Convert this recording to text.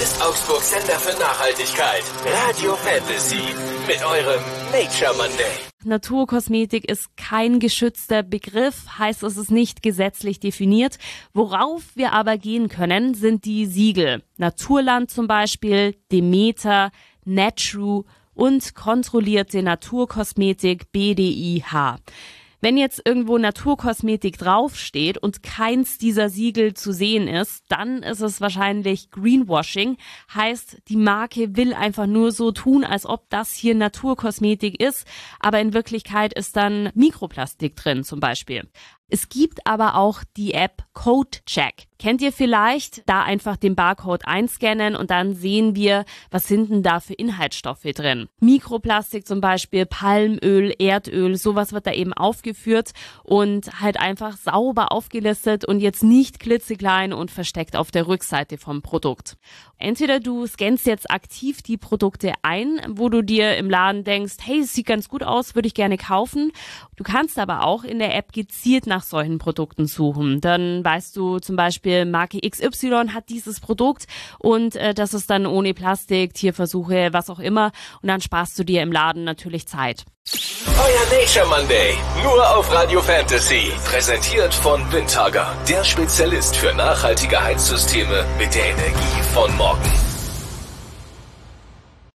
ist Augsburgs Sender für Nachhaltigkeit. Radio Fantasy mit eurem Nature Monday. Naturkosmetik ist kein geschützter Begriff, heißt es ist nicht gesetzlich definiert. Worauf wir aber gehen können, sind die Siegel. Naturland zum Beispiel, Demeter, Natru und kontrollierte Naturkosmetik BDIH. Wenn jetzt irgendwo Naturkosmetik draufsteht und keins dieser Siegel zu sehen ist, dann ist es wahrscheinlich Greenwashing. Heißt, die Marke will einfach nur so tun, als ob das hier Naturkosmetik ist, aber in Wirklichkeit ist dann Mikroplastik drin zum Beispiel. Es gibt aber auch die App CodeCheck. Kennt ihr vielleicht? Da einfach den Barcode einscannen und dann sehen wir, was sind denn da für Inhaltsstoffe drin. Mikroplastik zum Beispiel, Palmöl, Erdöl, sowas wird da eben aufgeführt und halt einfach sauber aufgelistet und jetzt nicht klitzeklein und versteckt auf der Rückseite vom Produkt. Entweder du scannst jetzt aktiv die Produkte ein, wo du dir im Laden denkst, hey, es sieht ganz gut aus, würde ich gerne kaufen. Du kannst aber auch in der App gezielt nach solchen Produkten suchen. Dann weißt du zum Beispiel, Marke XY hat dieses Produkt und das ist dann ohne Plastik, Tierversuche, was auch immer. Und dann sparst du dir im Laden natürlich Zeit. Euer Nature Monday, nur auf Radio Fantasy. Präsentiert von Windhager, der Spezialist für nachhaltige Heizsysteme mit der Energie von morgen.